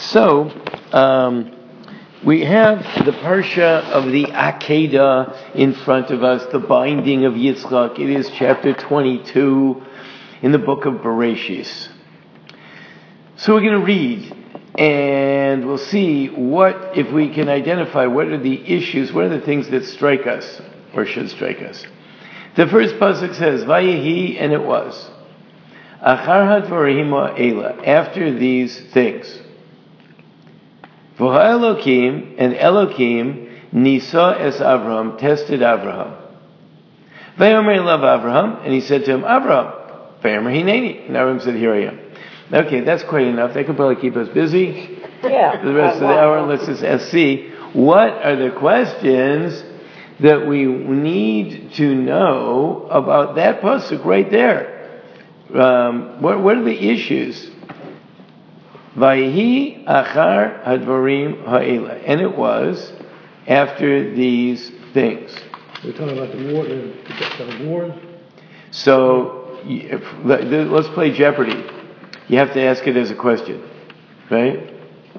So, we have the Parsha of the Akedah in front of us, the binding of Yitzchak. It is chapter 22 in the book of Bereshis. So we're going to read, and we'll see what, if we can identify what are the issues, what are the things that strike us, or should strike us. The first pasuk says, Vayehi, and it was, Achar hadvarim ha'ela, after these things. V'ha Elokim, and Elokim, Nisa es Avraham, tested Avraham. Vayomer elav Avraham, and he said to him, Avraham, Vayomer hineni, and Avraham said, here I am. Okay, that's quite enough. That could probably keep us busy for the rest of the hour. Let's just see what are the questions that we need to know about that pasuk right there. What are the issues? Vayhi achar hadvarim ha'ela, and it was after these things. We're talking about the wars. So let's play Jeopardy. You have to ask it as a question, right?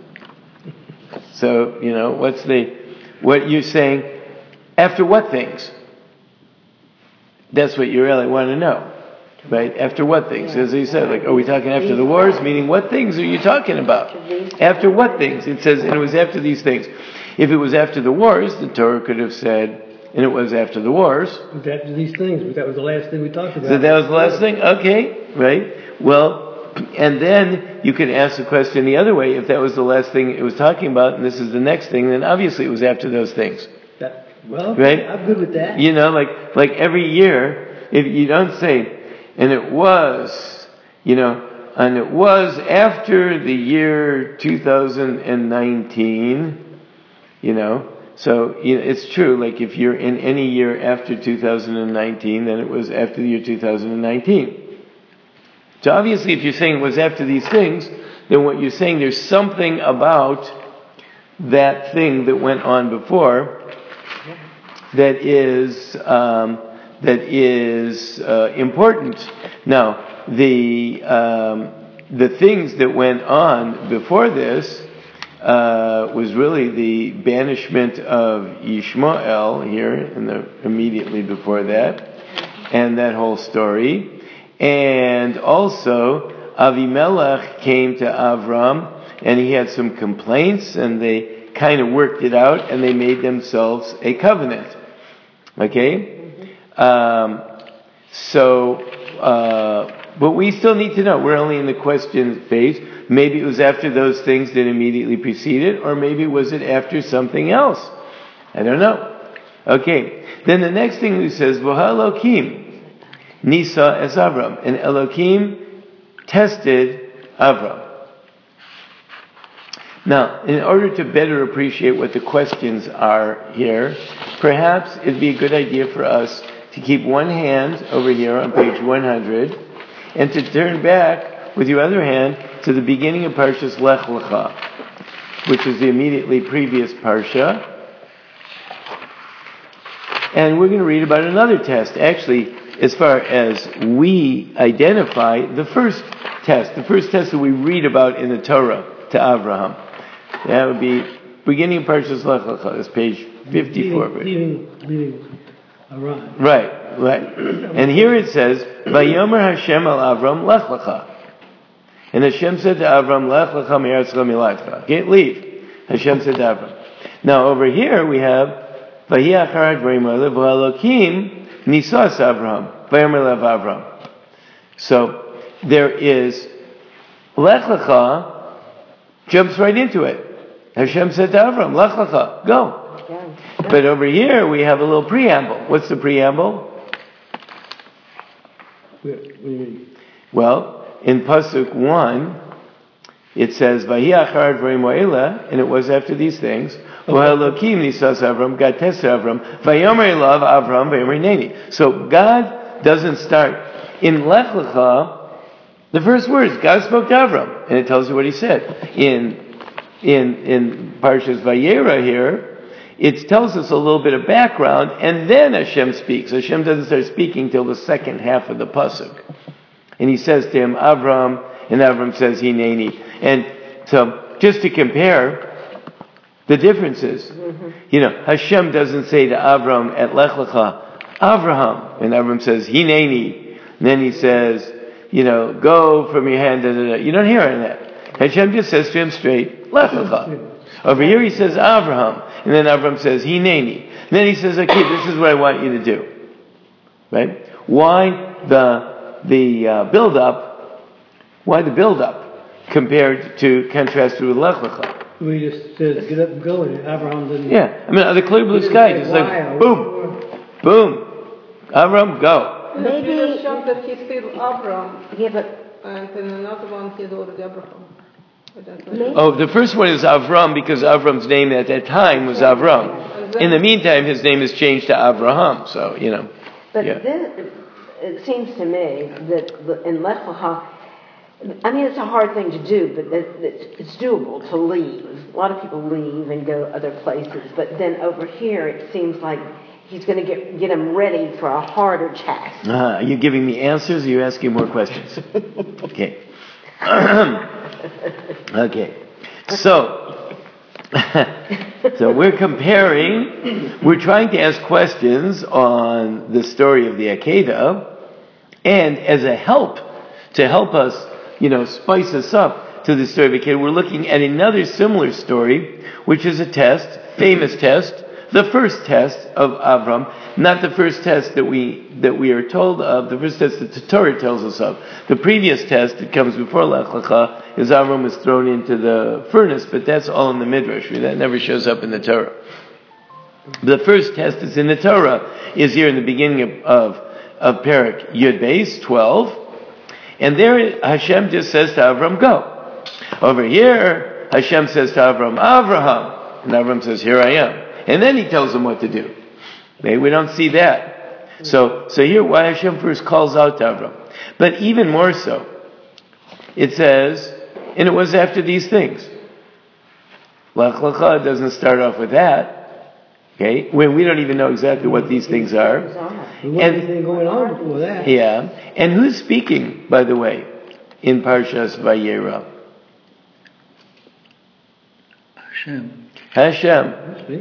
So what you're saying? After what things? That's what you really want to know. Right? After what things? As he said, are we talking after the wars? Meaning, what things are you talking about? After what things? It says, and it was after these things. If it was after the wars, the Torah could have said, and it was after the wars. It was after these things, but that was the last thing we talked about. So that was the last thing? Okay, right. Well, and then you could ask the question the other way. If that was the last thing it was talking about, and this is the next thing, then obviously it was after those things. Right? I'm good with that. Like every year, if you don't say, and it was after the year 2019, so it's true, like if you're in any year after 2019, then it was after the year 2019. So obviously if you're saying it was after these things, then what you're saying, there's something about that thing that went on before that is important. Now, the things that went on before this was really the banishment of Ishmael here, immediately before that, and that whole story. And also, Avimelech came to Avram, and he had some complaints, and they kind of worked it out, and they made themselves a covenant. Okay? But we still need to know. We're only in the question phase. Maybe it was after those things that immediately preceded, or maybe was it after something else? I don't know. Okay. Then the next thing he says, V'ha Elokim, Nisa es Avram. And Elokim tested Avram. Now, in order to better appreciate what the questions are here, perhaps it'd be a good idea for us to keep one hand over here on page 100 and to turn back with your other hand to the beginning of Parshas Lech Lecha, which is the immediately previous Parsha. And we're going to read about another test. Actually, as far as we identify, the first test that we read about in the Torah to Avraham. That would be beginning of Parshas Lech Lecha. It's page 54. Leaving Aram. Right. And here it says, Vayomer Hashem al Avram Lech Lecha. And Hashem said to Avram, Lech Lecha mi'eretz mi'laycha. Okay, leave. Hashem said to Avram. Now over here we have, Vahi achar hadvarim ha'ela v'ha Elokim nisas Avram. Vayomer lev Avram. So there is Lech Lecha jumps right into it. Hashem said to Avram, Lech Lecha, go. But over here we have a little preamble. What's the preamble? Well, in Pasuk 1, it says, Vahi achar hadvarim ha'ela, and it was after these things, V'ha Elokim nisas Avram, God tested Avram, Vayomer elav Avram, Vayomer hineni. So God doesn't start. In Lech Lecha, the first words, God spoke to Avram, and it tells you what he said. In Parshas Vayera here, it tells us a little bit of background, and then Hashem speaks. Hashem doesn't start speaking till the second half of the pasuk. And he says to him, Avram, and Avram says, Hineni. And so just to compare the differences. Hashem doesn't say to Avram at Lech Lecha, Avraham, and Avram says, Hineni. And then he says, go from your hand. You don't hear any of that. Hashem just says to him straight, Lech Lecha. Over here he says Avraham, and then Avram says Hineni. And then he says, okay, this is what I want you to do. Right? Why the build-up? Why the build-up compared to contrasted with Lech Lecha? We just said get up and go, and Abraham didn't. Yeah, the clear blue sky. It's like boom, boom, Avram, go. Maybe it's shocked that he's still Avram. Yeah, but and in another one he's already Abraham. The first one is Avram because Avram's name at that time was Avram. In the meantime, his name is changed to Avraham. So But then it seems to me that in Lech Lecha, it's a hard thing to do, but it's doable to leave. A lot of people leave and go other places, but then over here it seems like he's going to get him ready for a harder task. Are you giving me answers or are you asking more questions? Okay. Okay. So we're trying to ask questions on the story of the Akedah, and as a help, to help us, spice us up to the story of Akedah, we're looking at another similar story, which is a test, famous test, the first test of Avram, not the first test that we are told of, the first test that the Torah tells us of. The previous test that comes before Lech Lecha is Avram was thrown into the furnace, but that's all in the Midrash. That never shows up in the Torah. The first test that's in the Torah is here in the beginning of Perek Yud Beis 12, and there Hashem just says to Avram, go. Over here, Hashem says to Avram, Avraham, and Avram says, here I am. And then he tells him what to do. Okay, we don't see that. So here, why Hashem first calls out to Avram. But even more so, it says, and it was after these things. Lech Lecha doesn't start off with that. Okay, when we don't even know exactly what these things are. There wasn't anything going on before that. Yeah. And who's speaking, by the way, in Parshas Vayera? Hashem.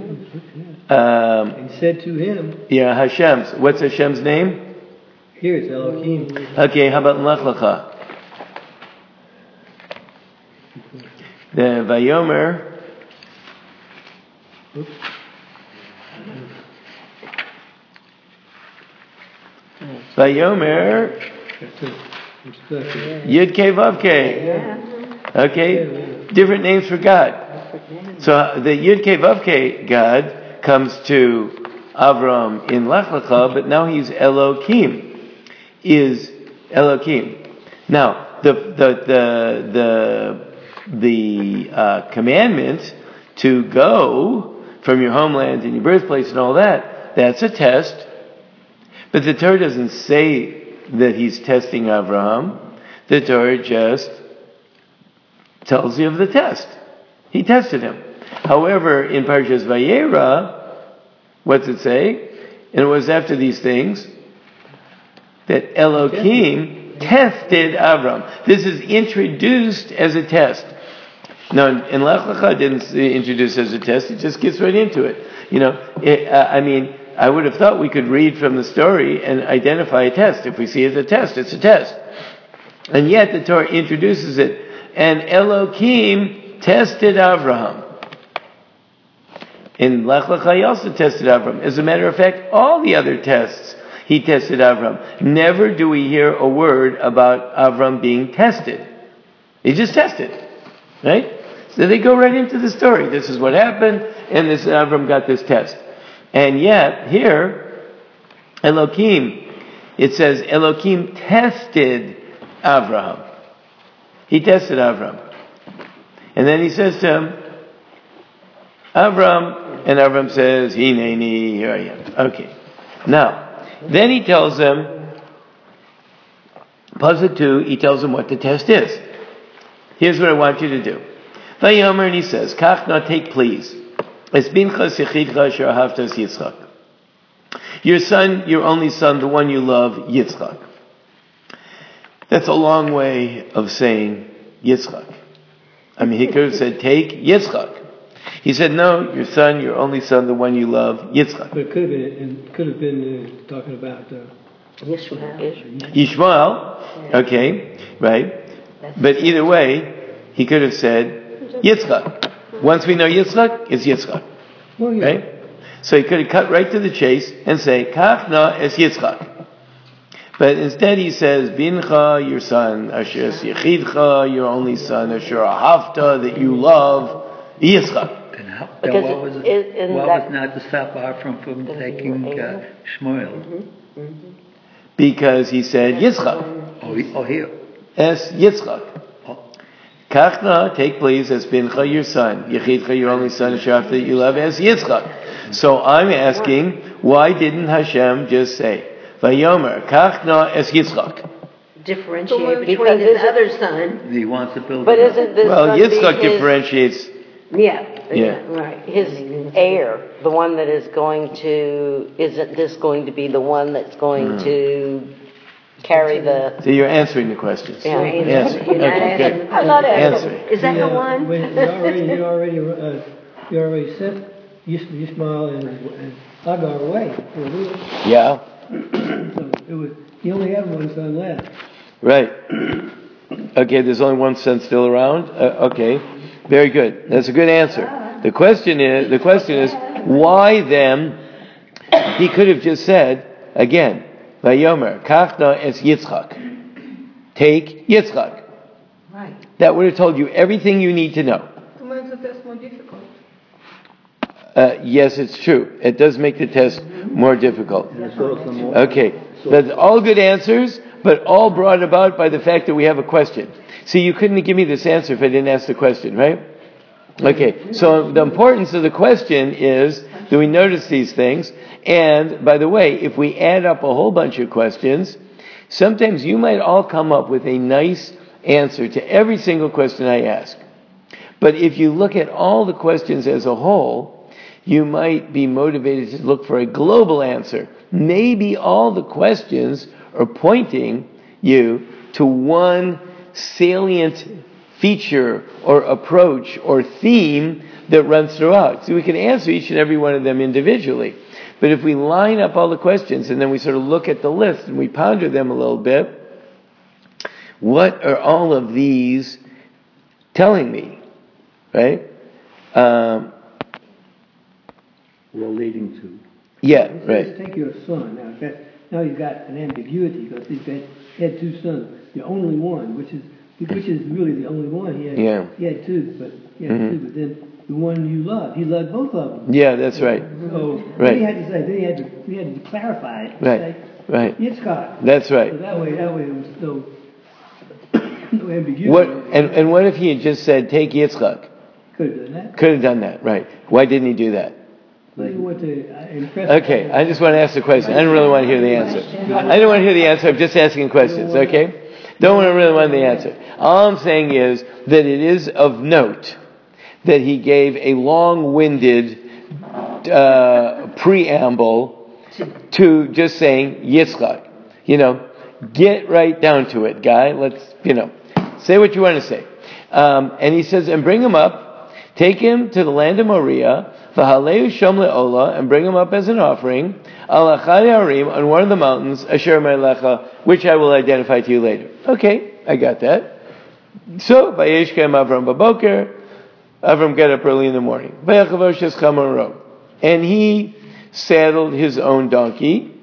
He said to him. Yeah, Hashem's. What's Hashem's name? Here it's Elohim. Okay, how about in Lech Lecha? The Vayomer. Vayomer. Yud Kei Vav Kei. Okay, different names for God. So the Yud Kei Vav Kei God comes to Avram in Lech Lecha, but now he's Elohim. Is Elohim. Now the commandment to go from your homeland and your birthplace and all that, that's a test. But the Torah doesn't say that he's testing Avraham. The Torah just tells you of the test. He tested him. However, in Parshas Vayera, what's it say? And it was after these things that Elohim tested Avram. This is introduced as a test. Now, in Lech Lecha, it didn't introduce as a test. It just gets right into it. I would have thought we could read from the story and identify a test. If we see it as a test, it's a test. And yet the Torah introduces it. And Elohim tested Avraham. In Lech Lecha, he also tested Avram. As a matter of fact, all the other tests, he tested Avram. Never do we hear a word about Avram being tested. He just tested. Right? So they go right into the story. This is what happened, and Avram got this test. And yet, here, Elohim, it says Elohim tested Avraham. He tested Avram. And then he says to him, Avram, and Avram says, Hineni, here I am. Okay. Now, then he tells him, Pasuk 2, he tells him what the test is. Here's what I want you to do. Vayomer, and he says, Kach, now take please. Es binchas yechidcha asher ahavtas Yitzchak. Your son, your only son, the one you love, Yitzchak. That's a long way of saying Yitzchak. I mean, he could have said, take Yitzchak. He said, no, your son, your only son, the one you love, Yitzchak. But it could have been talking about Yishmael, okay, right. But either way, he could have said Yitzchak. Once we know Yitzchak, it's Yitzchak. well, yeah. Right? So he could have cut right to the chase and say, Kach na es Yitzchak. But instead he says, Bincha, your son, Asher es Yechidcha, your only son, Asher Ahavta, that you love, Yitzchak. And what was not to stop Avram from taking Shmuel? Because he said Yitzchak. Here. Es Yitzchak. Kachna, take please, as Bincha, your son, Yechidcha, your only son, Asher that you love, as Yitzchak. So I'm asking, why didn't Hashem just say, Vayomer, Kachna es Yitzchak? Differentiate between his other son. He wants to build. But isn't this Well, going to be Yitzchak his, differentiates. Yeah, right. his heir, the one that is going to, isn't this going to be the one that's going to carry the... So you're answering the questions. Yeah. Answer. You're not Okay, good. asking- I'm not asking. Answering. Is that the one? You already sent Ishmael and Hagar away. Yeah, So you only have one son left. right. Okay, there's only one son still around. Okay, very good. That's a good answer. The question is, why then? He could have just said again, Vayomer, Kachna es Yitzchak. Take Yitzchak. Right. That would have told you everything you need to know. To make the test more difficult. Yes, it's true. It does make the test more difficult. Okay, that's all good answers, but all brought about by the fact that we have a question. See, you couldn't give me this answer if I didn't ask the question, right? Okay, so the importance of the question is, do we notice these things? And, by the way, if we add up a whole bunch of questions, sometimes you might all come up with a nice answer to every single question I ask. But if you look at all the questions as a whole, you might be motivated to look for a global answer. Maybe all the questions are pointing you to one salient feature or approach or theme that runs throughout. So we can answer each and every one of them individually. But if we line up all the questions and then we sort of look at the list and we ponder them a little bit, what are all of these telling me? Right? Leading to. Yeah, It right. says, take your son. Now you've got an ambiguity because he had two sons. The only one, which is really the only one. He had two, but but then the one you love, he loved both of them. Yeah, that's right. So Right. then he had to say, he had to clarify it. Right, Say, right. Yitzchak. That's right. So that way it was no ambiguity. What and what if he had just said, take Yitzchak? Could have done that. Could have done that, right. Why didn't he do that? Well, you want to impress. Okay, I just want to ask the question. I don't really want to hear the answer. I don't want to hear the answer. I'm just asking questions, okay? Don't really want the answer. All I'm saying is that it is of note that he gave a long-winded preamble to just saying Yitzchak. Get right down to it, guy. Let's, say what you want to say. And he says, and bring him up, take him to the land of Moriah, v'haleu shom le'ola, and bring him up as an offering, al achad harim, on one of the mountains, asher me'lecha, which I will identify to you later. Okay, I got that. So, vayeshkem Avram baboker, Avram got up early in the morning. Vayachavosh chamaro, and he saddled his own donkey.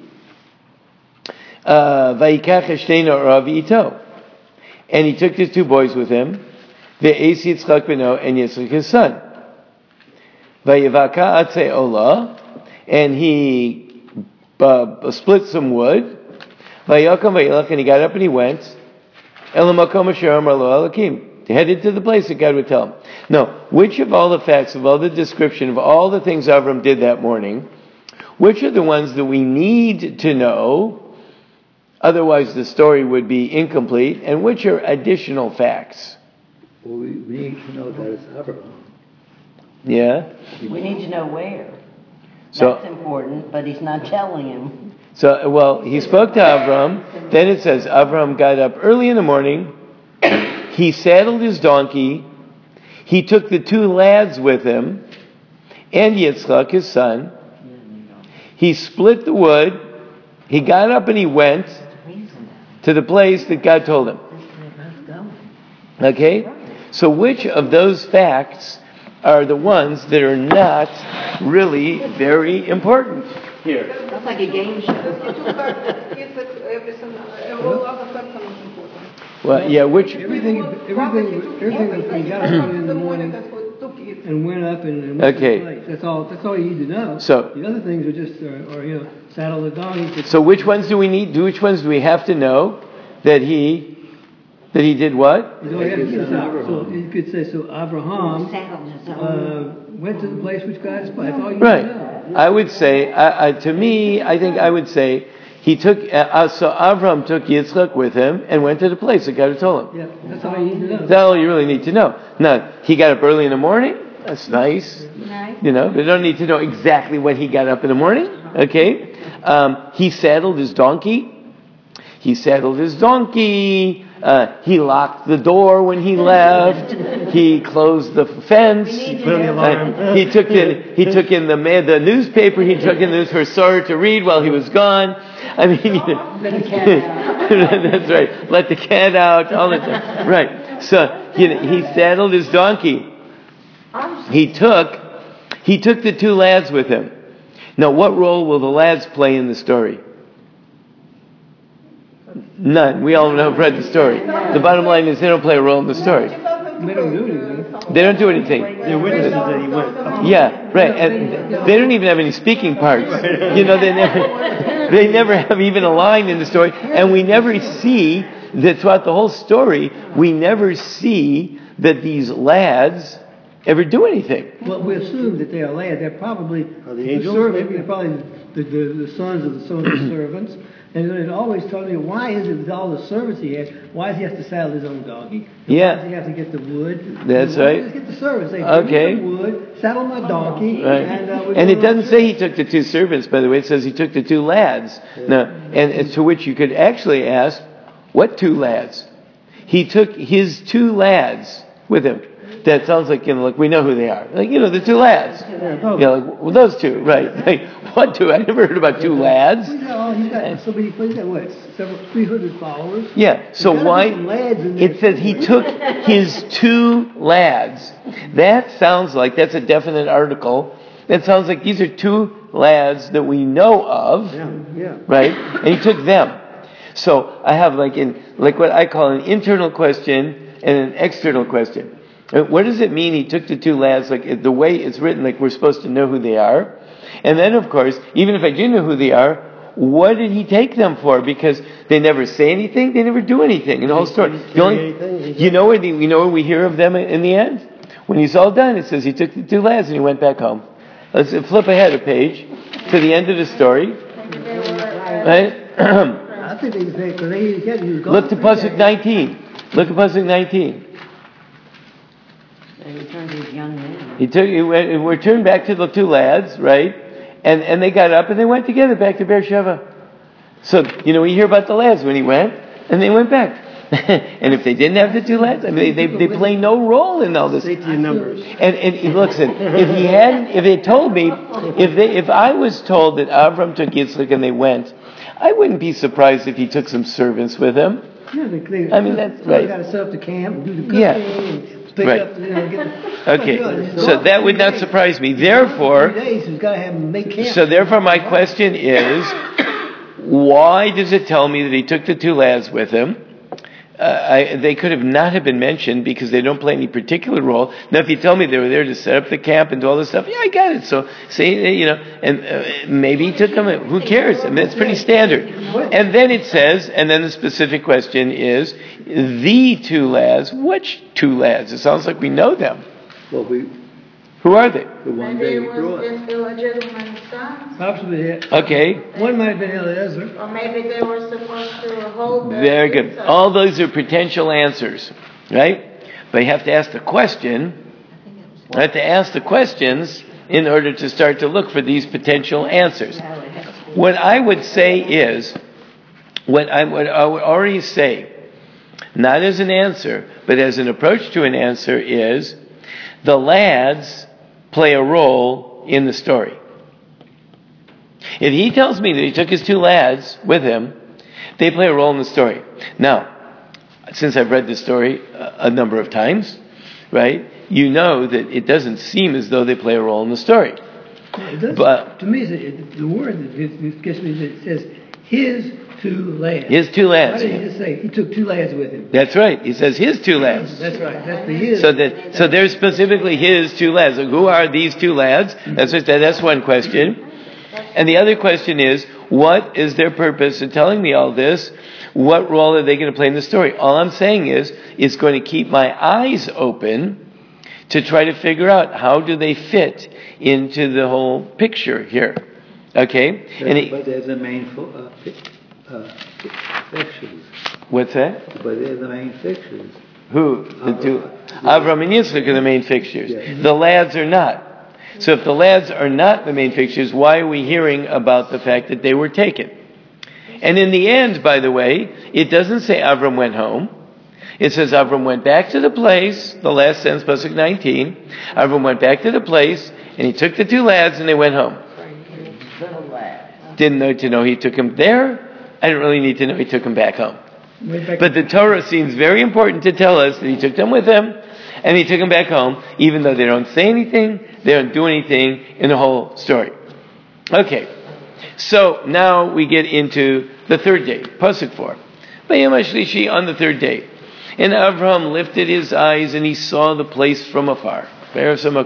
Vayikach eshtei na'arav ito, and he took his two boys with him. Ve'es Yitzchak beno, and Yitzchak his son. Vayivaka atze ola, and he split some wood. Vayakam vayilach, and he got up and he went. Elamakom asher amar lo Elokim, headed to the place that God would tell him. Now, which of all the facts, of all the description, of all the things Avram did that morning, which are the ones that we need to know? Otherwise, the story would be incomplete. And which are additional facts? Well, we need to know that it's Abraham. Yeah? We need to know where. So, That's important, but he's not telling him. So, well, he spoke to Avram. Then it says Avram got up early in the morning. He saddled his donkey. he took the 2 lads with him, and Yitzchak, his son. He split the wood. He got up and he went to the place that God told him. Okay? So which of those facts are the ones that are not really very important here? That's like a game show. Well, yeah, which... Everything was he got up in the morning and went up and went to the place. That's all you need to know. So the other things are just, saddle the donkey. So which ones do we need? Which ones do we have to know that he did what? So you could say, Abraham went to the place which God has planned. That's all you need to know. I would say, to me, I think I would say, he took, so Avram took Yitzchak with him and went to the place that God had told him. Yeah, that's all you need to know. That's all you really need to know. Now, he got up early in the morning. That's nice. You know, they don't need to know exactly when he got up in the morning. Okay? He saddled his donkey. He locked the door when he left. He closed the fence. He took in the newspaper. He took in the news for Sarah to read while he was gone. I mean, that's right. Let the cat out all the time. Right. So he saddled his donkey. He took the 2 lads with him. Now, what role will the lads play in the story? None. We all have read the story. The bottom line is they don't play a role in the story. They don't do anything. They don't do anything. They're witnesses that he went. Yeah, right. And they don't even have any speaking parts. You know, they never have even a line in the story. And we never see that throughout the whole story, we never see that these lads ever do anything. Well, we assume that they are lads. They're probably the angels. They're probably the sons of the servants. And it always told me, why is it with all the servants he had, why does he have to saddle his own donkey? Yeah. Why does he have to get the wood? That's right. Just get the servants. They okay. Get the wood, saddle my donkey. Right. And it doesn't say he took the 2 servants, by the way. It says he took the 2 lads. Yeah. Now, and to which you could actually ask, what 2 lads? He took his 2 lads with him. That sounds like, like we know who they are. Like, the 2 lads. Those 2, right. Like, what 2? I never heard about 2 lads. He's got 300 followers. Yeah, so why? It says he took his 2 lads. That sounds like that's a definite article. That sounds like these are 2 lads that we know of. Yeah. Right? And he took them. So I have what I call an internal question and an external question. What does it mean he took the 2 lads? Like the way it's written, like we're supposed to know who they are. And then, of course, even if I do know who they are, what did he take them for? Because they never say anything, they never do anything in the whole story. You know where we hear of them in the end? When he's all done, it says he took the 2 lads and he went back home. Let's flip ahead a page to the end of the story. Right? I think they look to Pasuk 19. Look at Pasuk 19. He returned his young man. He returned back to the 2 lads, right? And they got up and they went together back to Beersheba. So, we hear about the lads when he went, and they went back. And if they didn't have the 2 lads, I mean, they play no role in all this. Numbers. And listen, if I was told that Avram took Yitzchak and they went, I wouldn't be surprised if he took some servants with him. Yeah, that's right. You got to set up the camp and do the cooking. And right. Okay. So that would not surprise me. Therefore, my question is, why does it tell me that he took the 2 lads with him? They could have not have been mentioned because they don't play any particular role. Now, if you tell me they were there to set up the camp and do all this stuff, yeah, I got it. So, and maybe he took them. Who cares? I mean, it's pretty standard. And then it says, and then the specific question is, the 2 lads. Which 2 lads? It sounds like we know them. Well, who are they? The one maybe it was just illegitimate sons. Possibly. Okay. One might have been Eliezer. Or maybe they were supposed to hold. Very good. All those are potential answers, right? But you have to ask the question. I have to ask the questions in order to start to look for these potential answers. What I would say is, what I would already say, not as an answer, but as an approach to an answer is, the lads play a role in the story. If he tells me that he took his 2 lads with him, they play a role in the story. Now, since I've read this story a number of times, right, you know that it doesn't seem as though they play a role in the story. It does. But to me, the word that gets me, it says his 2 lads. His 2 lads. Why didn't he just say he took 2 lads with him? That's right. He says his 2 lads. That's right. That's the his. So there's specifically his 2 lads. So who are these 2 lads? That's one question. And the other question is, what is their purpose in telling me all this? What role are they going to play in the story? All I'm saying is, it's going to keep my eyes open to try to figure out how do they fit into the whole picture here. Okay? But they're the main fixtures. What's that? But they're the main fixtures. Who? The 2? Avram and Yitzchak are the main fixtures. Yes. The lads are not. So if the lads are not the main fixtures, why are we hearing about the fact that they were taken? And in the end, by the way, it doesn't say Avram went home. It says Avram went back to the place, the last sentence, Pasuk 19. Avram went back to the place, and he took the 2 lads, and they went home. Didn't need to know he took them there. I didn't really need to know he took them back home. But the Torah seems very important to tell us that he took them with him, and he took them back home, even though they don't say anything, they don't do anything in the whole story. Okay, so now we get into the 3rd day, Pasuk 4. Vayom HaShlishi, on the 3rd day. And Avraham lifted his eyes, and he saw the place from afar. Vayamar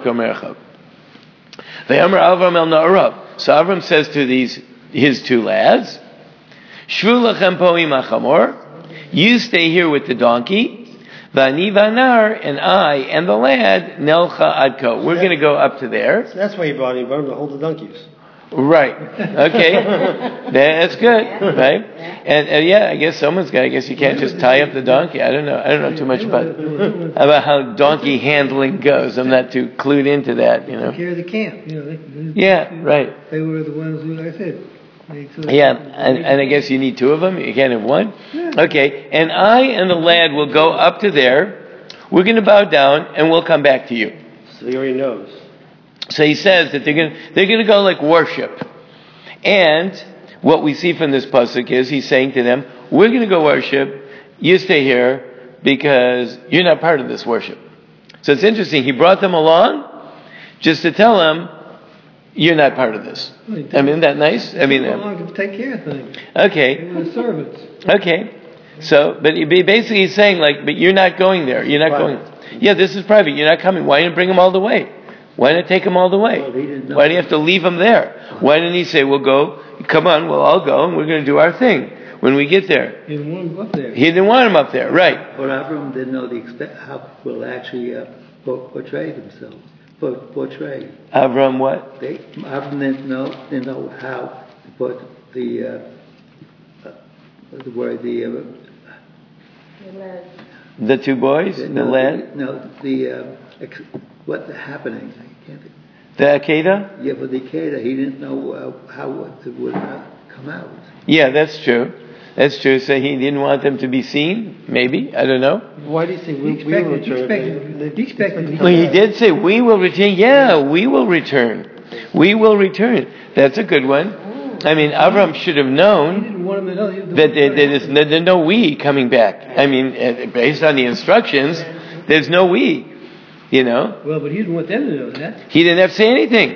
Avram el Na'arav. So Avram says to his 2 lads, Shvu lachem po im hachamor, you stay here with the donkey, Vani vanar, and I and the lad, Nelcha adko. We're going to go up to there. So that's why he brought him to hold the donkeys. Right. Okay. That's good. Right. And I guess I guess you can't just tie up the donkey. I don't know too much about how donkey handling goes. I'm not too clued into that, you know. Take care of the camp, you know. Right. They were the ones who, like I said. And I guess you need 2 of them. You can't have 1. Okay. And I and the lad will go up to there. We're going to bow down, and we'll come back to you. So he already knows. So he says that they're going to go like worship. And what we see from this pasuk is he's saying to them, we're going to go worship. You stay here because you're not part of this worship. So it's interesting. He brought them along just to tell them, you're not part of this. I mean, isn't that nice? I mean, to take care of things. Okay. They were the servants. Okay. So, but basically he's saying but you're not going there. You're not going. Yeah, this is private. You're not coming. Why didn't you bring them all the way? Why not take them all the way? Why do you have to leave them there? Why didn't he say, we'll go, come on, we'll all go, and we're going to do our thing when we get there? He didn't want them up there. He didn't want them up there, right. But Avram didn't know how will actually portray themselves. Portray. Avram what? Avram didn't know how to put the The 2 boys? The lad? No, what's happening? I can't think. The Akedah? Yeah, but the Akedah, he didn't know how it would come out. Yeah, that's true. That's true. So he didn't want them to be seen? Maybe? I don't know. Why do you say we will return? Well, he did say, we will return. Yeah, we will return. We will return. That's a good one. I mean, Avram should have known that there's no we coming back. I mean, based on the instructions, there's no we. You know? Well, but he didn't want them to know that. He didn't have to say anything.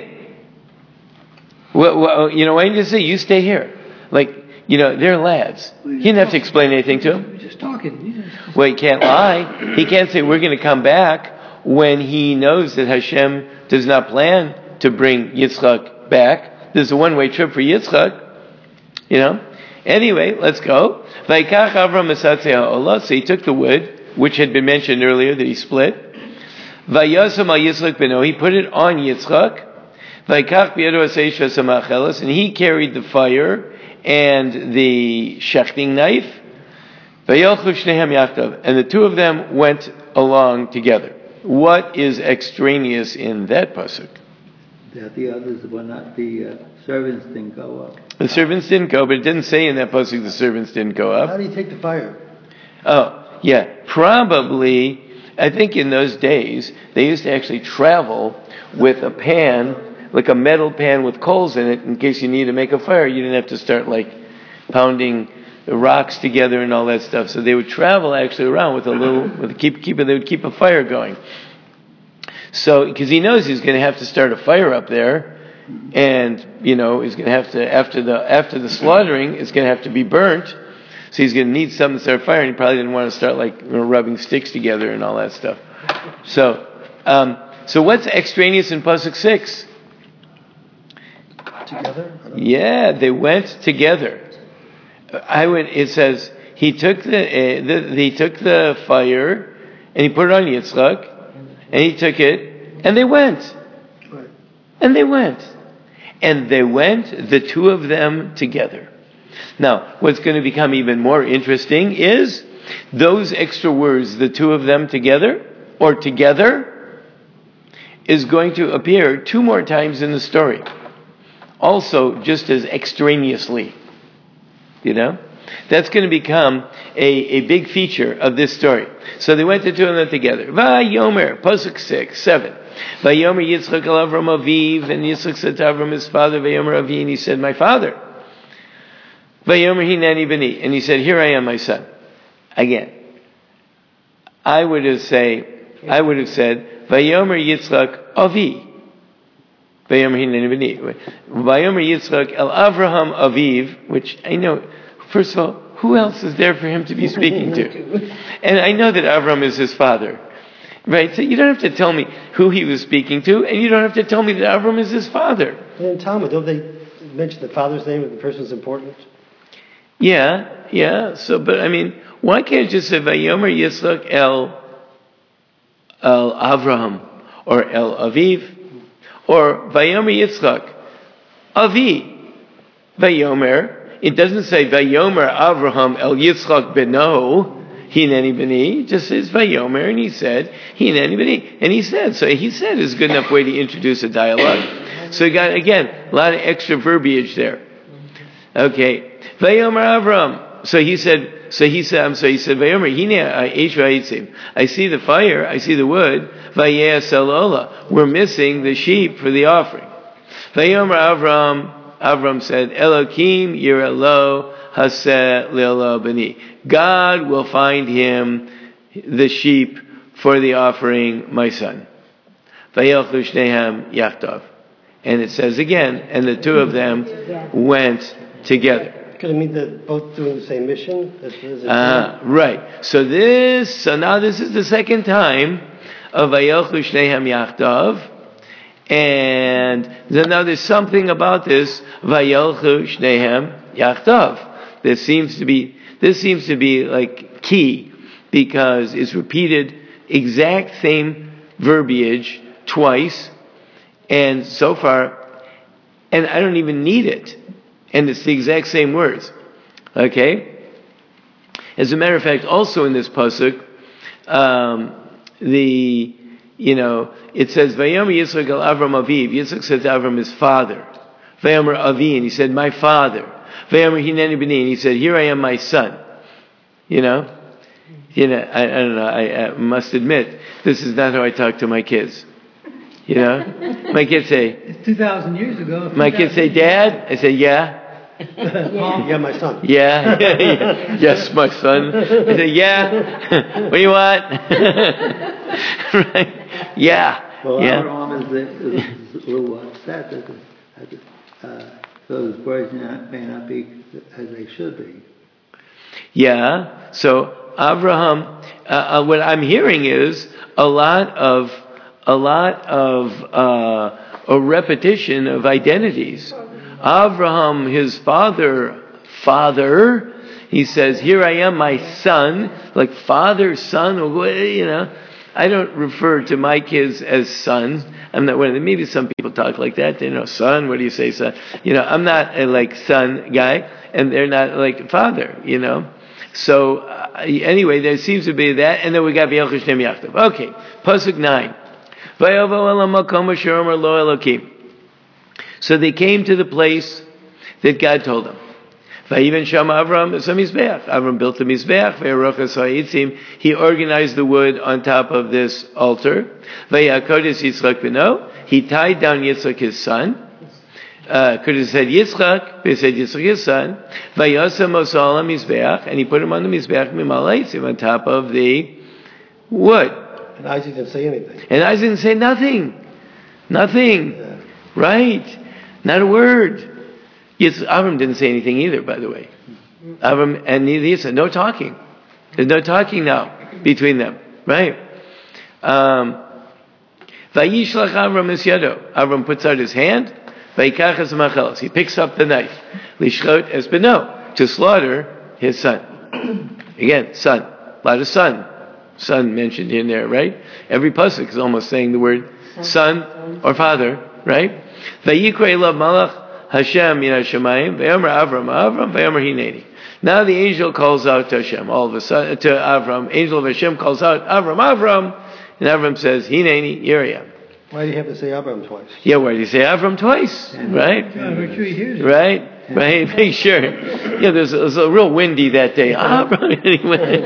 Well, you know, why didn't you say, you stay here? They're lads. He didn't have to explain anything to them. He was just talking. Well, he can't lie. He can't say, we're going to come back when he knows that Hashem does not plan to bring Yitzchak back. There's a one-way trip for Yitzchak. You know? Anyway, let's go. So he took the wood, which had been mentioned earlier that he split. Vayasam al Yitzchak beno, he put it on Yitzchak. Vaykach b'yado aseish v'samach, and he carried the fire and the shechting knife. Vayelchu shnehem yachdav, and the 2 of them went along together. What is extraneous in that pasuk? That the others were not, the servants didn't go up. The servants didn't go, but it didn't say in that pasuk the servants didn't go up. How do you take the fire? Oh, yeah, probably. I think in those days, they used to actually travel with a pan, like a metal pan with coals in it, in case you need to make a fire. You didn't have to start like pounding the rocks together and all that stuff. So they would travel actually around with a little, they would keep a fire going. So, because he knows he's going to have to start a fire up there, and he's going to have to after the slaughtering, it's going to have to be burnt. So he's going to need something to start a fire, and he probably didn't want to start like rubbing sticks together and all that stuff. So what's extraneous in Pasuk 6? Together? Yeah, they went together. It says he took the fire and he put it on Yitzchak, and he took it, and they went. Right. And they went. And they went, the two of them together. Now, what's going to become even more interesting is those extra words, the two of them together, or together, is going to appear 2 more times in the story. Also, just as extraneously. That's going to become a big feature of this story. So they went the two of them together. Vayomer, Pasuk 7. Vayomer Yitzchak al Avram Aviv, and Yitzchak said to Avram his father, Vayomer Avi, and he said, my father. Vayomer Hinani Bani, and he said, here I am, my son. Again, I would have said, Vayomer Yitzchak Avi. Vayomer Hinani Bani. Vayomer Yitzchak el Avraham Aviv, which I know, first of all, who else is there for him to be speaking to? And I know that Avram is his father. Right? So you don't have to tell me who he was speaking to, and you don't have to tell me that Avram is his father. And in Talmud, don't they mention the father's name if the person's important? Yeah. So, but I mean, why can't you just say Vayomer Yitzchak el Avraham, or el Aviv, or Vayomer Yitzchak Avi, Vayomer? It doesn't say Vayomer Avraham el Yitzchak beno Hineni beni. It just says Vayomer, and he said Hineni beni, and he said is a good enough way to introduce a dialogue. So you got again a lot of extra verbiage there. Okay, Vayomer Avram. So he said Vayomer Hine Eish v'Aitzim. I see the fire, I see the wood. Vayeh Salola. We're missing the sheep for the offering. Vayomer Avram said, Elokim Yirelo Haseh Le'elo Bani. God will find him the sheep for the offering, my son. Vayelchu Shnehem Yachtav. And it says again, and the two of them went together. Could it mean that both doing the same mission? Right. So now this is the second time of Vayelchu Shnehem Yachtav. And then now there's something about this Vayelchu Shnehem Yachtav. This seems to be like key, because it's repeated exact same verbiage twice, and so far, and I don't even need it, and it's the exact same words. Okay. As a matter of fact, also in this pasuk, it says, Vayomer Yitzchak al Avram Aviv. Yitzchak said to Avram his father. Vayomer Avi, and he said, my father. Vayomer Hineni B'ni, and he said, here I am, my son. I don't know, I must admit, this is not how I talk to my kids. My kids say... It's 2,000 years ago. My kids say, Dad? I say, yeah. Yeah, my son. Yeah. Yes, my son. I say, yeah. What do you want? Right? Yeah. Well, yeah. Avram is a little upset that those words may not be as they should be. Yeah. So Abraham, what I'm hearing is a lot of a repetition of identities. Abraham, his father, he says, here I am, my son, like father, son, I don't refer to my kids as sons. I'm not one of them. Maybe some people talk like that. Son, what do you say, son? I'm not a like son guy, and they're not like father, So, anyway, there seems to be that, and then we got V'yelchu Shnehem Yachtav. Okay, Pasuk 9. So they came to the place that God told them. Vayiven Sham Avram es mizbeach. Avram built a mizbeach. Ve'arochas ha'itzim. He organized the wood on top of this altar. Vayakodes Yitzchak beno. He tied down Yitzchak his son. Could have said Yitzchak, but he said Yitzchak his son. Vayasem osal mizbeach, and he put him on the mizbeach mimaleitzim, on top of the wood. And Isaac didn't say anything. And Isaac didn't say nothing. Nothing. Yeah. Right. Not a word. Avram didn't say anything either, by the way. Avram and neither Yitzchak. No talking. There's no talking now between them. Right. Vayishlach Avram es yado. Avram puts out his hand. Vayikach es machelos. He picks up the knife. Lishchot es beno. To slaughter his son. Again, son. A lot of son. Son mentioned in there, right? Every pasuk is almost saying the word son or father, right? Vayikra elav malach Hashem min hashamayim ve'omer Avram ve'omer hineni. Now the angel calls out to Hashem. All of a sudden, to Avram, angel of Hashem calls out Avram, and Avram says, hineni, here I am. Why do you have to say Avram twice? Yeah, why do you say Avram twice? Right? Right? Right? Make sure. Yeah, there's a real windy that day. Avram, anyway.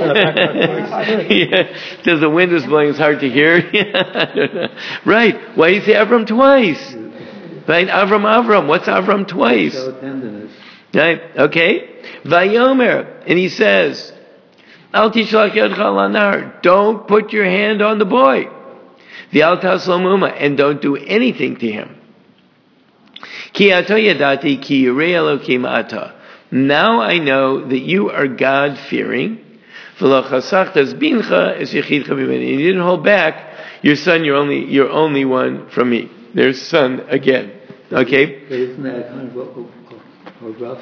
Yeah. Because the wind is blowing, it's hard to hear. I don't know. Right? Why do you say Avram twice? Right? Avram. What's Avram twice? Show tenderness. Right? Okay. Vayomer. And he says, Al tishlach yadcha al nar. Don't put your hand on the boy. V'al taslo muma. And don't do anything to him. Ki ato yadati ki yirei Elokim ata. Now I know that you are God-fearing. V'lo chasachtas bincha es yechidcha b'meni. You didn't hold back your son, you're only one from me. There's son again. Okay? But isn't that kind of a rough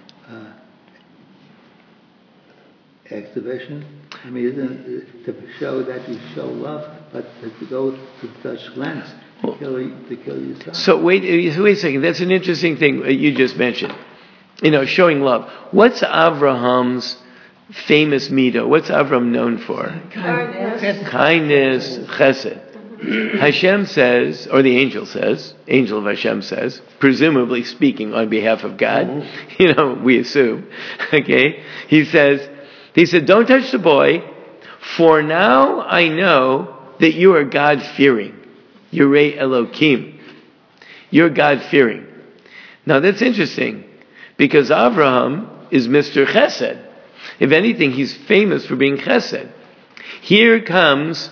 exhibition? I mean, isn't it to show that you show love, but to go to such lengths to kill your son? So wait a second. That's an interesting thing you just mentioned. Showing love. What's Avraham's famous midah? What's Avram known for? Kindness, chesed. Hashem says, or the angel says, angel of Hashem says, presumably speaking on behalf of God, we assume, okay? He said, don't touch the boy, for now I know that you are God-fearing. Yirei Elokim. You're God-fearing. Now that's interesting, because Avraham is Mr. Chesed. If anything, he's famous for being Chesed. Here comes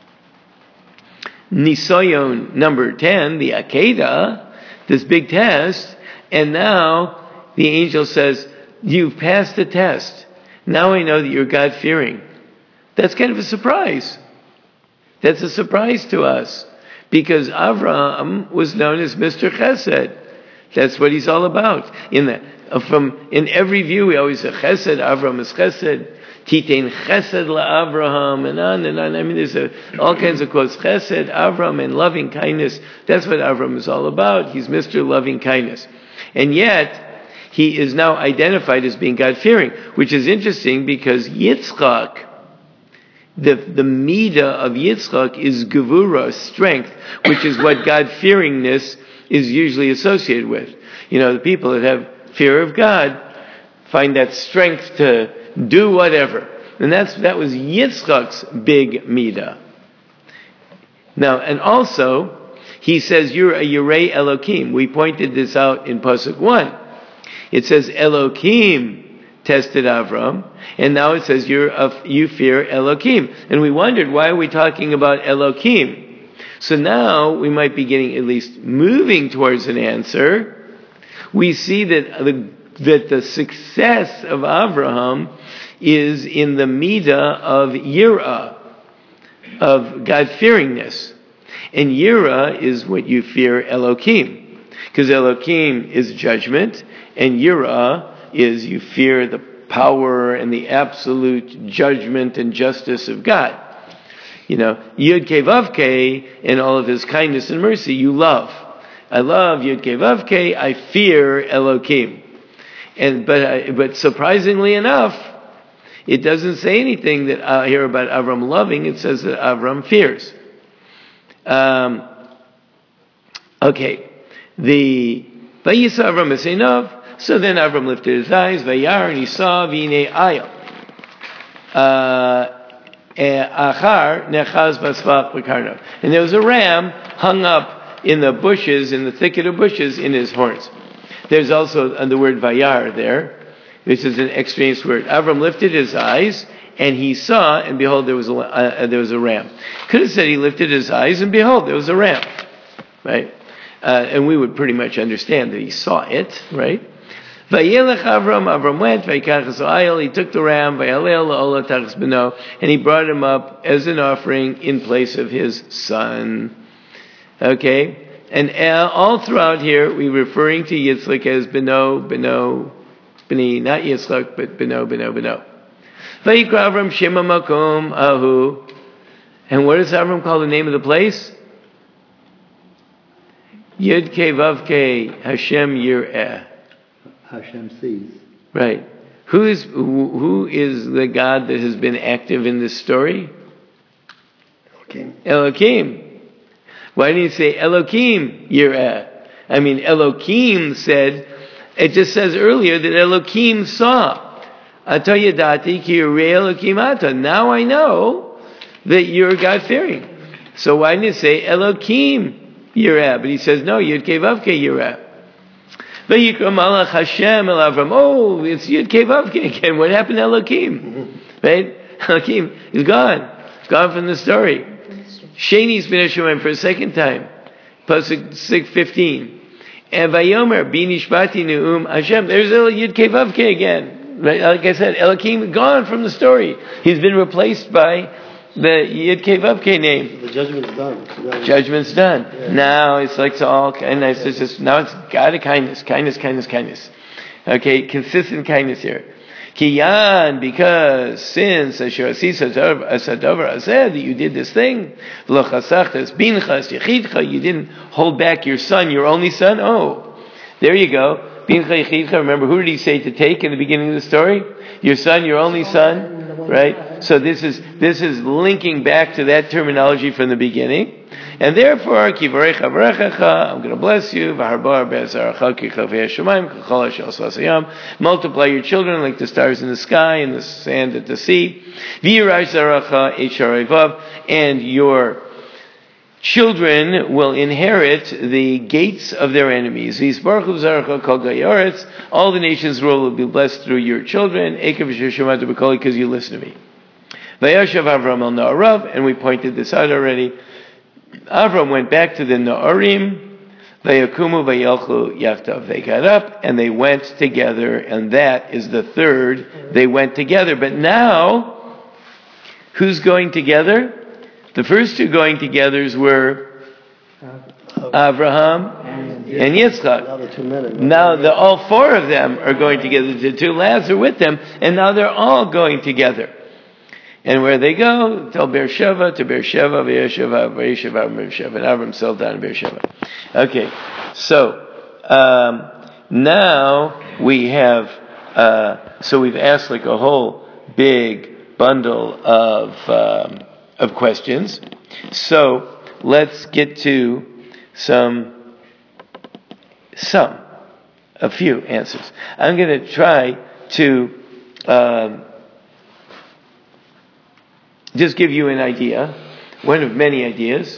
Nisayon number 10, the Akedah, this big test, and now the angel says, you've passed the test. Now I know that you're God-fearing. That's kind of a surprise. That's a surprise to us, because Avraham was known as Mr. Chesed. That's what he's all about. In every view, we always say Chesed, Avraham is Chesed. Titein Chesed la'Avraham, and on and on. I mean, there's all kinds of quotes. Chesed, Avram, and loving kindness. That's what Avram is all about. He's Mr. Loving Kindness. And yet, he is now identified as being God-fearing, which is interesting because Yitzchak, the midah of Yitzchak is gevura, strength, which is what God-fearingness is usually associated with. The people that have fear of God find that strength to do whatever. And that was Yitzchak's big midah. Now, and also, he says, you're a Yirei Elokim. We pointed this out in Pasuk 1. It says, Elokim tested Avram, and now it says, you fear Elokim. And we wondered, why are we talking about Elokim? So now, we might be getting at least moving towards an answer. We see that the success of Avraham is in the midah of yirah, of God-fearingness. And yirah is what you fear Elokim. Because Elokim is judgment, and yirah is you fear the power and the absolute judgment and justice of God. Yud Kei Vav Kei, and all of his kindness and mercy, you love. I love Yud Kei Vav Kei, I fear Elokim. But surprisingly enough, it doesn't say anything that I hear about Avram loving. It says that Avram fears. Okay. The Vayisa Avram Esainav. So then Avram lifted his eyes, vayar, and he saw v'inei ayil. Achar nechaz basvach b'karnav. And there was a ram hung up in the bushes, in the thicket of bushes, in his horns. There's also the word vayar there. This is an extraneous word. Avram lifted his eyes, and he saw, and behold, there was a ram. Could have said he lifted his eyes, and behold, there was a ram. Right? And we would pretty much understand that he saw it, right? Vayelech Avram went, vayikach ayil, he took the ram, vayalel la'olah tachas beno, and he brought him up as an offering in place of his son. Okay? And all throughout here, we're referring to Yitzchak as beno, beni, not Yitzchak, but beno. Vayikra Avram Shema Makom Ahu. And what does Avram call the name of the place? Yud Kei Vav Kei Hashem Yir'eh. Hashem sees. Right. Who is the God that has been active in this story? Elokim. Why didn't he say Elokim Yir'eh? I mean, Elokim said, it just says earlier that Elokim saw. Ato yadati ki yirei Elokim ata. Now I know that you're God-fearing. So why didn't he say Elokim Yireh? But he says, no, Yud Kei Vav Kei Yireh. Vayikra Malach Hashem El Avram. Oh, it's Yud Kei Vav Kei again. What happened to Elokim? Right? Elokim is gone. It's gone from the story. Sheni's been Shemaim for a second time. Pasuk 6:15. And Vayomer Bi Nishbati Neum Hashem. There's Yud Kei Vav Kei again. Right? Like I said, Elokim gone from the story. He's been replaced by the Yud Kei Vav Kei name. The judgment's done. Judgment's done. Yeah. Now it's like it's all kind of nice. It's just, now it's God of kindness. Okay, consistent kindness here. Kiyan, because since Asher Asisa Sadavar said that you did this thing, Lo Chasachtas Binchas Yechidcha, you didn't hold back your son, your only son. Oh, there you go. Bincha Yechidcha. Remember, who did he say to take in the beginning of the story? Your son, your only son, right? So this is linking back to that terminology from the beginning. And therefore, I'm going to bless you. Multiply your children like the stars in the sky and the sand at the sea. And your children will inherit the gates of their enemies. All the nations will be blessed through your children, because you listen to me. And we pointed this out already. Avram went back to the Na'arim, Vayakumu Vayelchu Yaftav. They got up and they went together, and that is the third. They went together. But now, who's going together? The first two going togethers were Abraham and Yitzchak. Now the two men. Now all four of them are going together. The two lads are with them, and now they're all going together. And where they go, tell Beersheba, to Beersheba, Beersheba, Beersheba, Beersheba, and Avram settled down in Beersheba. Okay, so now we have, so we've asked like a whole big bundle of questions. So let's get to a few answers. I'm going to try to just give you an idea, one of many ideas,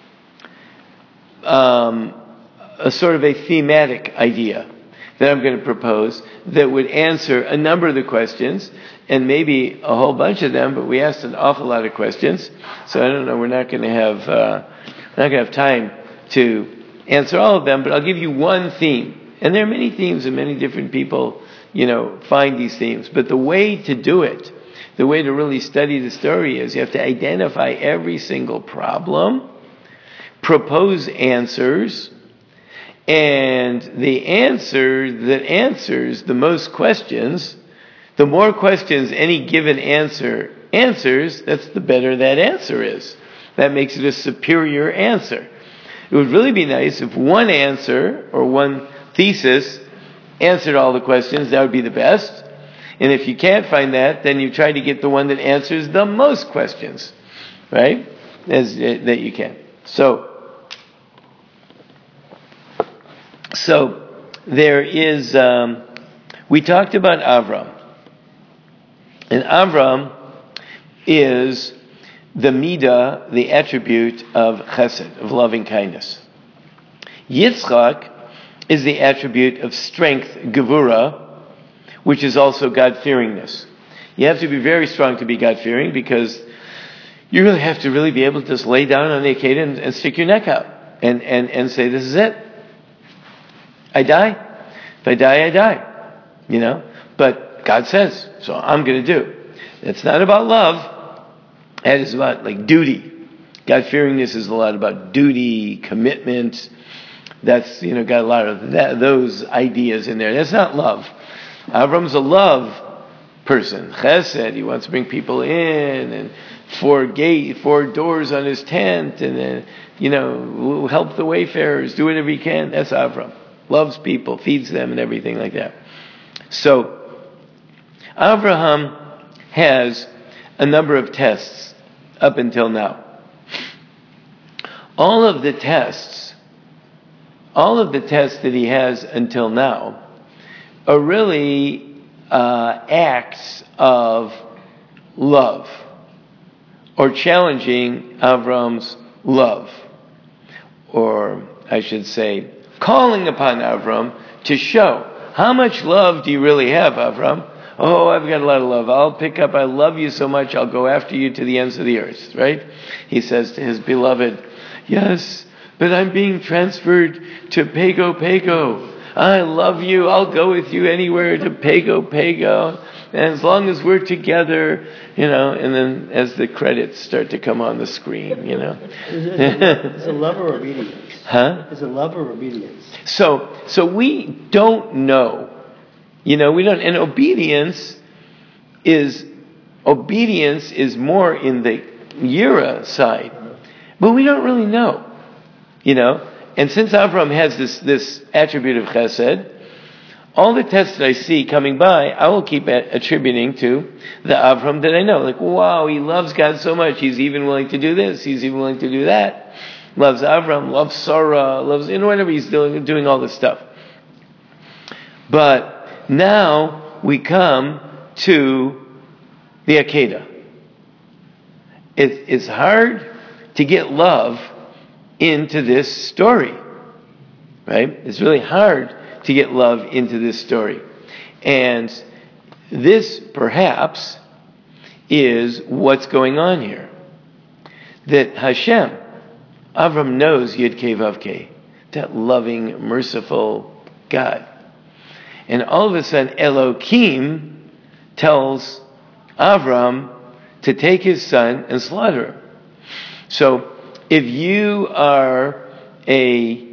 a sort of a thematic idea that I'm going to propose that would answer a number of the questions, and maybe a whole bunch of them, but we asked an awful lot of questions, so I don't know, we're not going to have time to answer all of them, but I'll give you one theme. And there are many themes and many different people, find these themes, but the way to do it, the way to really study the story is you have to identify every single problem, propose answers, and the answer that answers the most questions, the more questions any given answer answers, that's the better that answer is. That makes it a superior answer. It would really be nice if one answer or one thesis answered all the questions. That would be the best. And if you can't find that, then you try to get the one that answers the most questions, right? That you can. So there is we talked about Avram. And Avram is the midah, the attribute of chesed, of loving kindness. Yitzchak is the attribute of strength, gevura, which is also God-fearingness. You have to be very strong to be God-fearing because you really have to really be able to just lay down on the Akedah and stick your neck out and say, this is it. I die. If I die, I die. You know? But God says, so I'm going to do. It's not about love. It is about like duty. God-fearingness is a lot about duty, commitment. That's, got a lot of those ideas in there. That's not love. Avram's a love person. Chesed, he wants to bring people in, and 4 doors on his tent, and then, help the wayfarers, do whatever he can. That's Avram. Loves people, feeds them, and everything like that. So, Abraham has a number of tests up until now. All of the tests that he has until now are really acts of love, or challenging Avram's love, or I should say, calling upon Avram to show, how much love do you really have, Avram? Oh, I've got a lot of love. I love you so much, I'll go after you to the ends of the earth, right? He says to his beloved, yes, but I'm being transferred to Pago. I love you. I'll go with you anywhere to Pago. And as long as we're together, and then as the credits start to come on the screen, Is it love or obedience? Huh? Is it love or obedience? So we don't know. We don't, and obedience is more in the Yira side. But we don't really know. And since Avram has this attribute of chesed, all the tests that I see coming by, I will keep attributing to the Avram that I know. Like, wow, he loves God so much, he's even willing to do this, he's even willing to do that. Loves Avram, loves Sarah, loves, whatever he's doing all this stuff. But now we come to the Akedah. It's hard to get love into this story, right? It's really hard to get love into this story. And this, perhaps, is what's going on here. That Hashem, Avram knows Yud Kei Vav Kei, that loving, merciful God. And all of a sudden, Elohim tells Avram to take his son and slaughter him. So, if you are a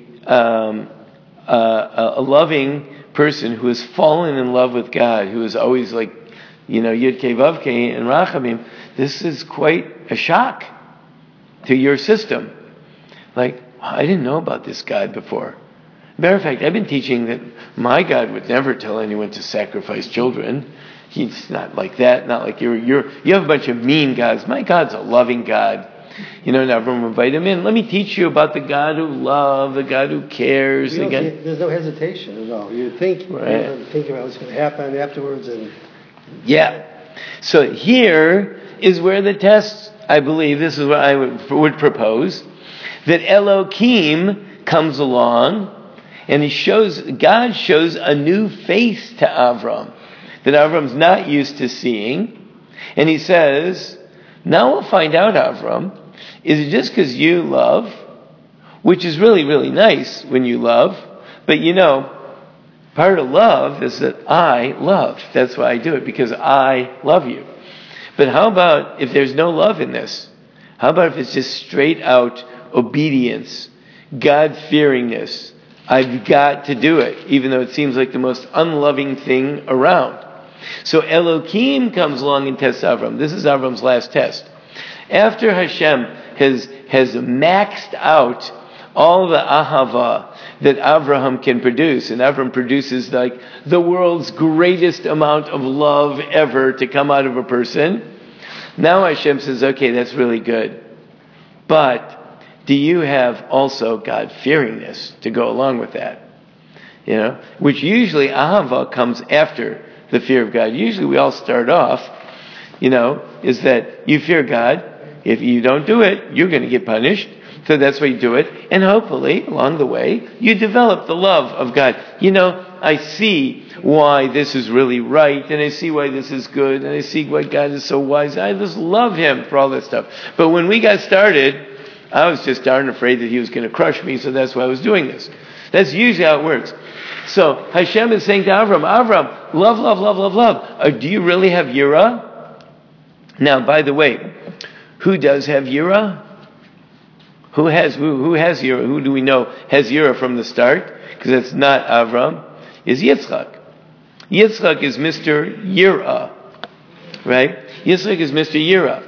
loving person who has fallen in love with God, who is always like, Yud Kei Vav Kei and Rachamim, this is quite a shock to your system. Like, I didn't know about this God before. Matter of fact, I've been teaching that my God would never tell anyone to sacrifice children. He's not like that. Not like you have a bunch of mean gods. My God's a loving God. And Avram invite him in. Let me teach you about the God who loves, the God who cares. There's no hesitation at all. You think, right. Think about what's going to happen afterwards. Yeah. So here is where the test, I believe, this is what I would propose, that Elohim comes along and God shows a new face to Avram that Avram's not used to seeing. And he says, now we'll find out, Avram, is it just because you love, which is really, really nice when you love, but part of love is that I love. That's why I do it, because I love you. But how about if there's no love in this? How about if it's just straight out obedience, God-fearingness? I've got to do it, even though it seems like the most unloving thing around. So Elohim comes along and tests Avram. This is Avram's last test. After Hashem has maxed out all the ahava that Avraham can produce, and Avram produces like the world's greatest amount of love ever to come out of a person, now Hashem says, okay, that's really good. But do you have also God-fearingness to go along with that? which usually ahava comes after the fear of God. Usually we all start off, is that you fear God. If you don't do it, you're going to get punished. So that's why you do it. And hopefully, along the way, you develop the love of God. I see why this is really right, and I see why this is good, and I see why God is so wise. I just love Him for all that stuff. But when we got started, I was just darn afraid that He was going to crush me, so that's why I was doing this. That's usually how it works. So Hashem is saying to Avram, love, love, love, love, love. Do you really have yirah? Now, by the way, who does have yirah? Who has yirah? Who do we know has yirah from the start? Because it's not Avram. Is Yitzchak. Yitzchak is Mr. Yirah. Right? Yitzchak is Mr. Yirah.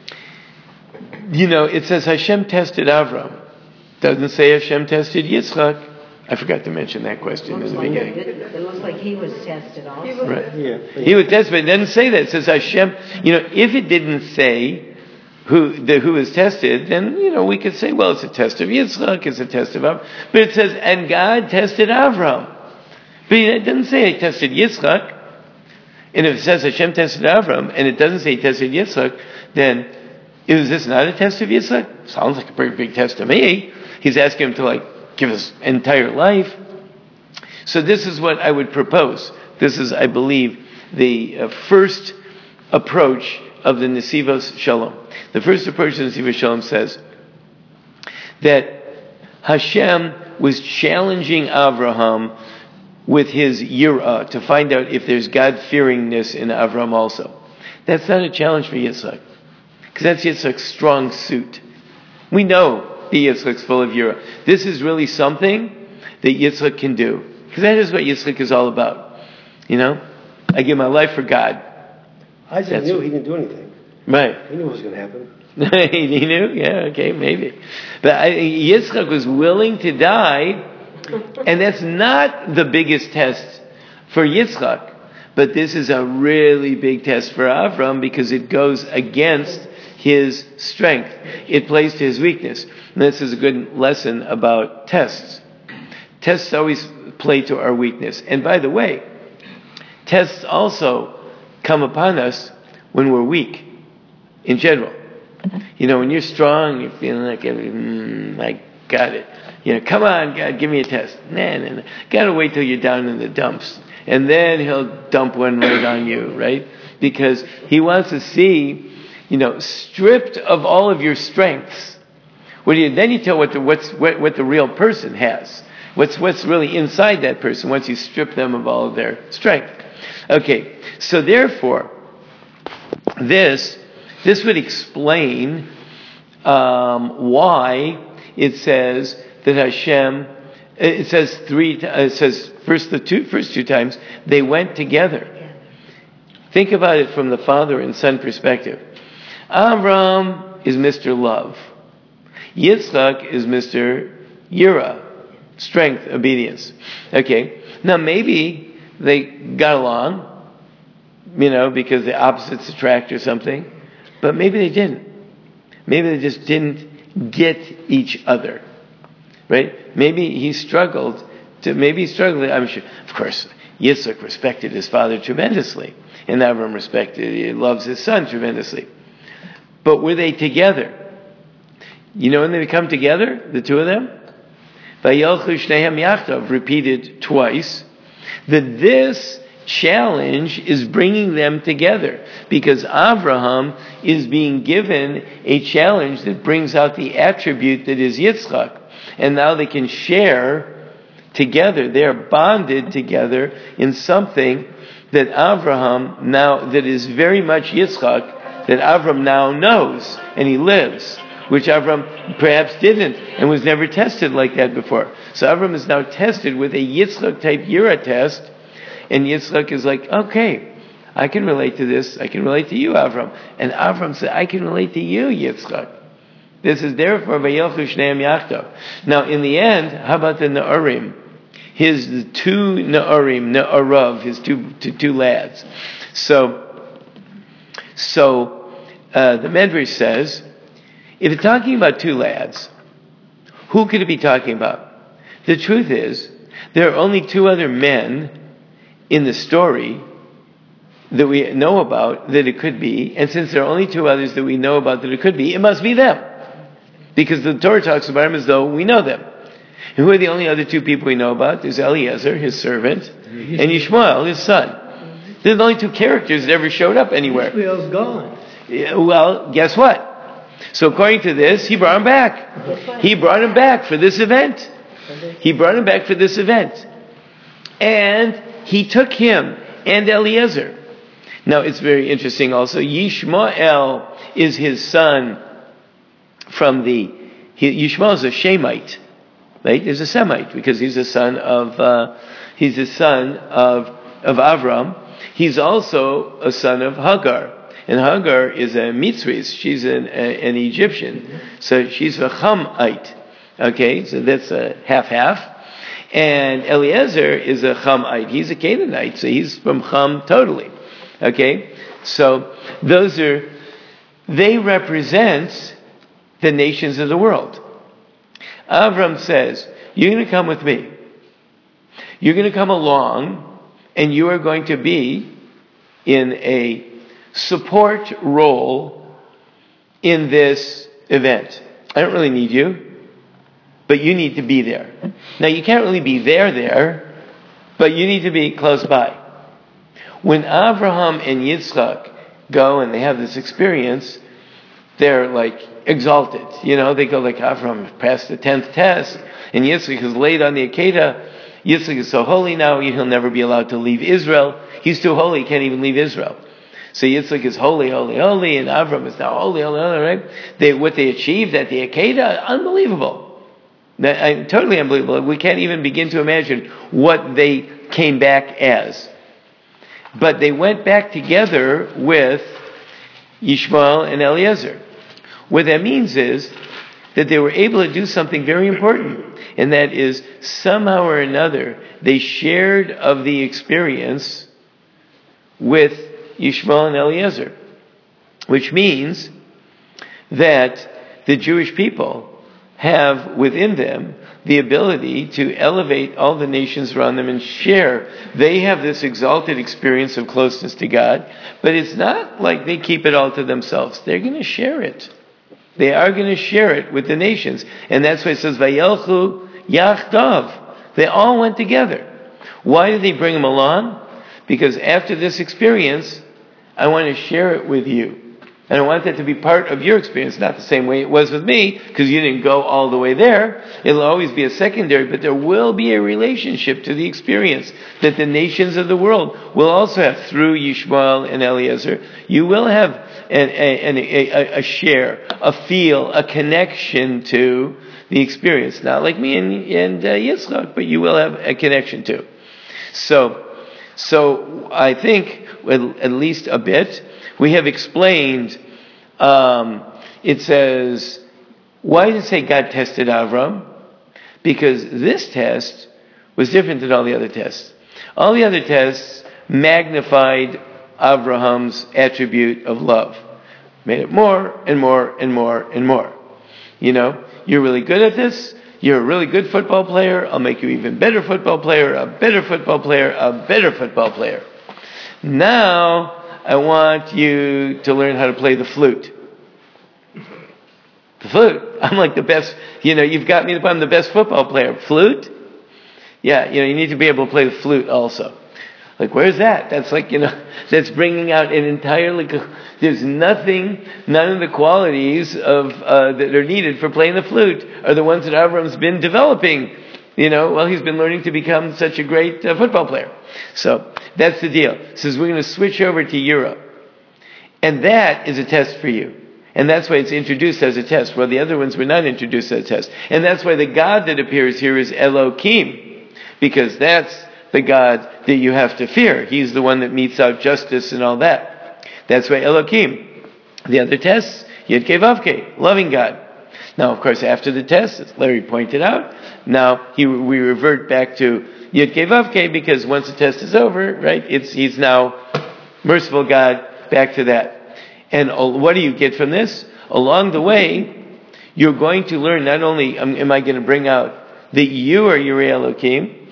It says Hashem tested Avram. Doesn't say Hashem tested Yitzchak. I forgot to mention that question in the beginning. It looks like he was tested also. Right. Yeah. He was tested, but it doesn't say that. It says Hashem. If it didn't say who was tested, then, we could say, well, it's a test of Yitzchak, it's a test of Avram. But it says, and God tested Avram. But it doesn't say He tested Yitzchak. And if it says Hashem tested Avram, and it doesn't say He tested Yitzchak, then is this not a test of Yitzchak? Sounds like a pretty big test to me. He's asking him to, give his entire life. So this is what I would propose. This is, I believe, the first approach of the Nesivos Shalom. The first approach of the Nesivos Shalom says that Hashem was challenging Avraham with his yirah to find out if there's God-fearingness in Avraham also. That's not a challenge for Yitzchak, because that's Yitzchak's strong suit. We know that Yitzchak's full of yirah. This is really something that Yitzchak can do, because that is what Yitzchak is all about. I give my life for God. Isaac knew he didn't do anything. Right. He knew what was going to happen. He knew? Yeah, okay, maybe. But Yitzchak was willing to die, and that's not the biggest test for Yitzchak. But this is a really big test for Avram, because it goes against his strength. It plays to his weakness. And this is a good lesson about tests. Tests always play to our weakness. And by the way, tests also come upon us when we're weak, in general. When you're strong, you're feeling like, I got it. Come on, God, give me a test. Nah. Gotta wait till you're down in the dumps. And then He'll dump one right on you, right? Because He wants to see, stripped of all of your strengths. Then you tell what the real person has. What's really inside that person once you strip them of all of their strength. Okay, so therefore, this would explain why it says that Hashem. It says first two times they went together. Think about it from the father and son perspective. Avram is Mr. Love. Yitzchak is Mr. Yirah, strength, obedience. Okay, now maybe they got along, because the opposites attract or something, but maybe they didn't. Maybe they just didn't get each other, right? Maybe he struggled. I'm sure, of course, Yitzchak respected his father tremendously, and Avram he loves his son tremendously. But were they together? When they come together, the two of them? Vayelchu shnehem yachdav, repeated twice, that this challenge is bringing them together, because Avraham is being given a challenge that brings out the attribute that is Yitzchak, and now they can share together. They are bonded together in something that Avraham now, that is very much Yitzchak, that Avram now knows and he lives, which Avram perhaps didn't and was never tested like that before. So Avram is now tested with a Yitzchak type Yirah test, and Yitzchak is like, okay, I can relate to this. I can relate to you, Avram. And Avram said, I can relate to you, Yitzchak. This is therefore Vayelchu shneim yachdav. Now, in the end, how about the Na'arim? His two Na'arim, Na'arav, his two lads. So the Medrash says, if it's talking about two lads, who could it be talking about? The truth is there are only two other men in the story that we know about that it could be, and since there are only two others that we know about that it could be, it must be them. Because the Torah talks about them as though we know them. And who are the only other two people we know about? There's Eliezer, his servant, and Yishmael, his son. They're the only two characters that ever showed up anywhere. Ishmael's gone. Well, guess what? So according to this, he brought him back. He brought him back for this event. He brought him back for this event. And he took him and Eliezer. Now, it's very interesting also. Yishmael is his son from Yishmael is a Shemite. Right? He's a Semite because he's a son of Avram. He's also a son of Hagar. And Hagar is a Mitzris. She's an Egyptian. So she's a Chamite. Okay, so that's a half-half. And Eliezer is a Chamite. He's a Canaanite, so he's from Cham totally. Okay, so they represent the nations of the world. Avram says, you're going to come with me. You're going to come along, and you are going to be in a support role in this event. I don't really need you, but you need to be there. Now, you can't really be there, but you need to be close by. When Abraham and Yitzchak go and they have this experience, they're like exalted. They go like Abraham passed the 10th test, and Yitzchak is laid on the Akedah. Yitzchak is so holy now, he'll never be allowed to leave Israel. He's too holy, he can't even leave Israel. So Yitzchak is holy, holy, holy, and Avram is now holy, holy, holy, right? What they achieved at the Akedah, unbelievable. Totally unbelievable. We can't even begin to imagine what they came back as. But they went back together with Yishmael and Eliezer. What that means is that they were able to do something very important, and that is somehow or another they shared of the experience with Yishmael and Eliezer, which means that the Jewish people have within them the ability to elevate all the nations around them and share. They have this exalted experience of closeness to God, but it's not like they keep it all to themselves. They're going to share it. They are going to share it with the nations. And that's why it says, Vayelchu Yachdav. They all went together. Why did they bring them along? Because after this experience, I want to share it with you. And I want that to be part of your experience, not the same way it was with me, because you didn't go all the way there. It'll always be a secondary, but there will be a relationship to the experience that the nations of the world will also have through Yishmael and Eliezer. You will have a share, a feel, a connection to the experience. Not like me and Yitzchak, but you will have a connection to. So I think, at least a bit, we have explained, it says, why did it say God tested Avram? Because this test was different than all the other tests. All the other tests magnified Abraham's attribute of love. Made it more and more and more and more. You're really good at this. You're a really good football player. I'll make you even better football player, a better football player, a better football player. Now, I want you to learn how to play the flute. The flute? I'm like the best, you've got me to I'm the best football player. Flute? Yeah, you need to be able to play the flute also. Like, where's that? That's like, that's bringing out an entirely, there's none of the qualities that are needed for playing the flute are the ones that Avram's been developing, while he's been learning to become such a great football player. So, that's the deal. It says we're going to switch over to Europe. And that is a test for you. And that's why it's introduced as a test, while the other ones were not introduced as a test. And that's why the God that appears here is Elohim, because that's the God that you have to fear. He's the one that metes out justice and all that. That's why Elohim. The other tests, Yud Kei Vav Kei, loving God. Now, of course, after the test, as Larry pointed out, now we revert back to Yud Kei Vav Kei, because once the test is over, right, he's now merciful God, back to that. And what do you get from this? Along the way, you're going to learn not only am I going to bring out that you are Yirei Elohim,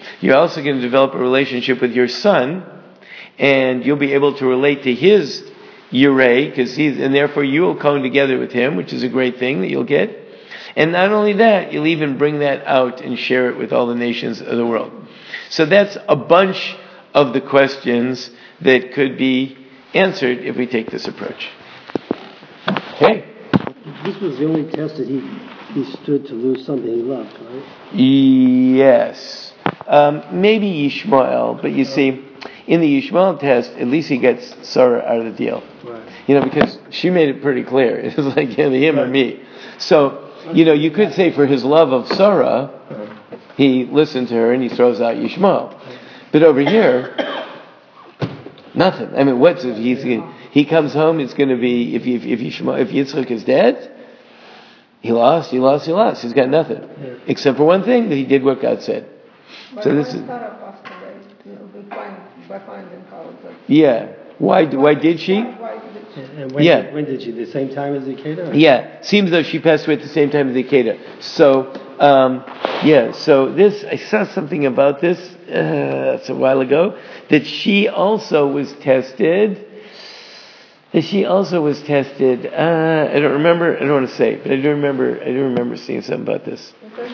You're also going to develop a relationship with your son, and you'll be able to relate to his Yireh, and therefore you will come together with him, which is a great thing that you'll get. And not only that, you'll even bring that out and share it with all the nations of the world. So that's a bunch of the questions that could be answered if we take this approach. Okay? This was the only test that he stood to lose something he loved, right? Yes. Maybe Yishmael, but you see, in the Yishmael test, at least he gets Sarah out of the deal. Right. Because she made it pretty clear. It was like him or me. So, you could say for his love of Sarah, he listened to her and he throws out Yishmael. But over here, nothing. I mean, what's if he comes home? It's going to be if Yitzchak is dead, he lost. He's got nothing except for one thing, that he did what God said. But so this is. Sarah passed away, by finding out that. Yeah. Why did she? And when did she? The same time as Ikeda? Yeah. Seems though she passed away at the same time as Ikeda. So, So this, I saw something about this. It's a while ago, that she also was tested. I don't remember. I don't want to say, but I do remember seeing something about this.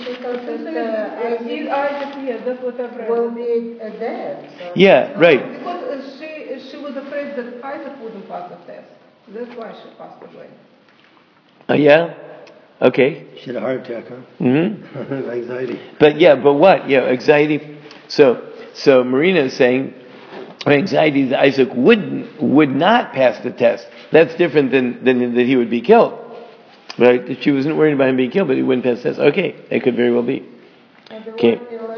Will be dead. So. Yeah, right. Because she was afraid that Isaac wouldn't pass the test. That's why she passed away. Oh yeah. Okay. She had a heart attack, huh? Mm-hmm. Anxiety. But what? Yeah, anxiety. So Marina is saying anxiety that Isaac would not pass the test. That's different than that he would be killed. Right? She wasn't worried about him being killed, but he wouldn't pass the test. Okay, that could very well be. And the okay. one